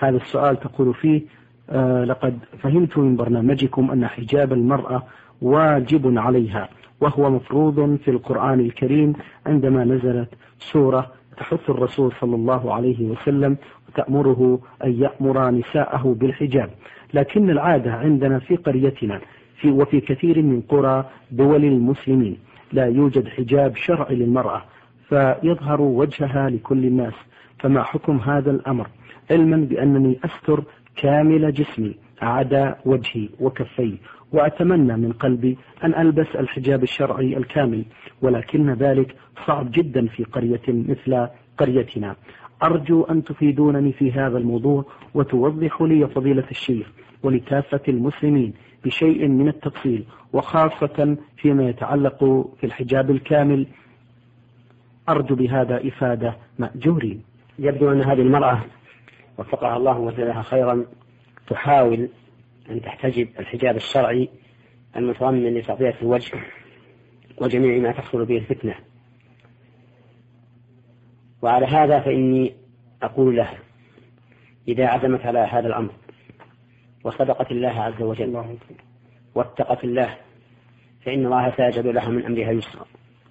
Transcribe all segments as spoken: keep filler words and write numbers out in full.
هذا السؤال تقول فيه: آه لقد فهمت من برنامجكم أن حجاب المرأة واجب عليها، وهو مفروض في القرآن الكريم عندما نزلت سورة تحث الرسول صلى الله عليه وسلم وتأمره أن يأمر نساءه بالحجاب، لكن العادة عندنا في قريتنا في وفي كثير من قرى دول المسلمين لا يوجد حجاب شرعي للمرأة، فيظهر وجهها لكل الناس، فما حكم هذا الأمر؟ علما بأنني أستر كامل جسمي عدا وجهي وكفي، وأتمنى من قلبي أن ألبس الحجاب الشرعي الكامل، ولكن ذلك صعب جدا في قرية مثل قريتنا. أرجو أن تفيدونني في هذا الموضوع وتوضحوا لي فضيلة الشيخ ولكافة المسلمين بشيء من التفصيل، وخاصة فيما يتعلق في الحجاب الكامل. أرجو بهذا إفادة مأجورين. يبدو أن هذه المرأة وفقها الله وجزاها خيرا تحاول أن تحتجب الحجاب الشرعي المتضمن لتغطية الوجه وجميع ما تحصل به الفتنة، وعلى هذا فإني أقول لها: إذا عزمت على هذا الأمر وصدقت الله عز وجل واتقت الله فإن الله سيجعل لها من أمرها يسرا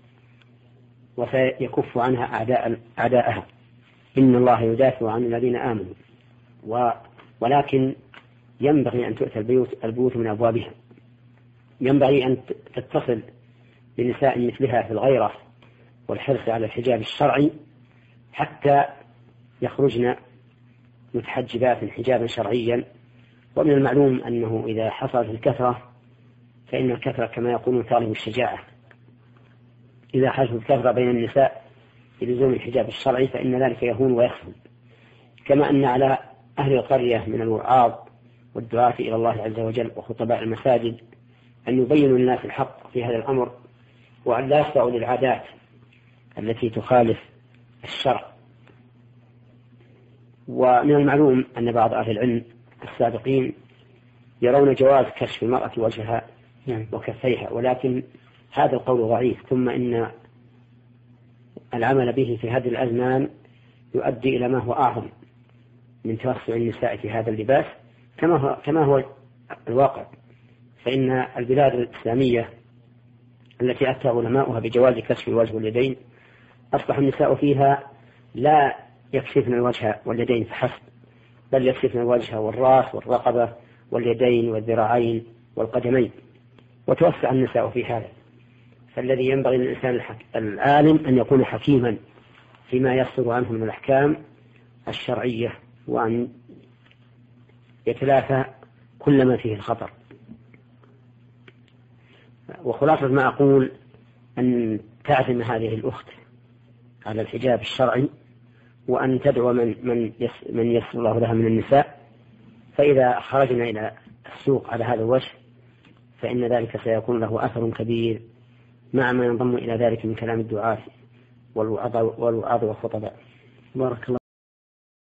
وسيكف عنها أعداء أعداءها. إن الله يدافع عن الذين آمنوا، ولكن ينبغي أن تؤتى البيوت, البيوت من أبوابها. ينبغي أن تتصل بنساء مثلها في الغيرة والحرص على الحجاب الشرعي حتى يخرجن متحجبات حجابا شرعيا. ومن المعلوم أنه إذا حصلت الكثرة فإن الكثرة كما يقولون طالب الشجاعة. إذا حصلت الكثرة بين النساء بلزوم الحجاب الشرعي فإن ذلك يهون ويسهل. كما أن على أهل القرية من الوعاظ والدعاة إلى الله عز وجل وخطباء المساجد أن يبينوا للناس الحق في هذا الأمر، وأن لا يخضعوا للعادات التي تخالف الشرع. ومن المعلوم أن بعض أهل العلم السابقين يرون جواز كشف المرأة وجهها وكفيها، ولكن هذا القول ضعيف. ثم إن العمل به في هذه الأزمان يؤدي إلى ما هو أعظم من توسع النساء في هذا اللباس كما هو, كما هو الواقع. فإن البلاد الإسلامية التي أفتى علماؤها بجواز كشف الوجه واليدين أصبح النساء فيها لا يكشفن الوجه واليدين فحسب، بل يكشفن الوجه والرأس والرقبة واليدين والذراعين والقدمين، وتوسع النساء في هذا. فالذي ينبغي للإنسان العالم أن يكون حكيما فيما يصدر عنه من الأحكام الشرعية، وأن يتلافى كل ما فيه الخطر. وخلاصة ما أقول أن تعزم هذه الأخت على الحجاب الشرعي، وأن تدعو من من من يسر الله لها من النساء، فإذا خرجنا إلى السوق على هذا الوجه فإن ذلك سيكون له أثر كبير مع ما ينضم إلى ذلك من كلام الدعاة والوعظ والخطباء. بارك الله.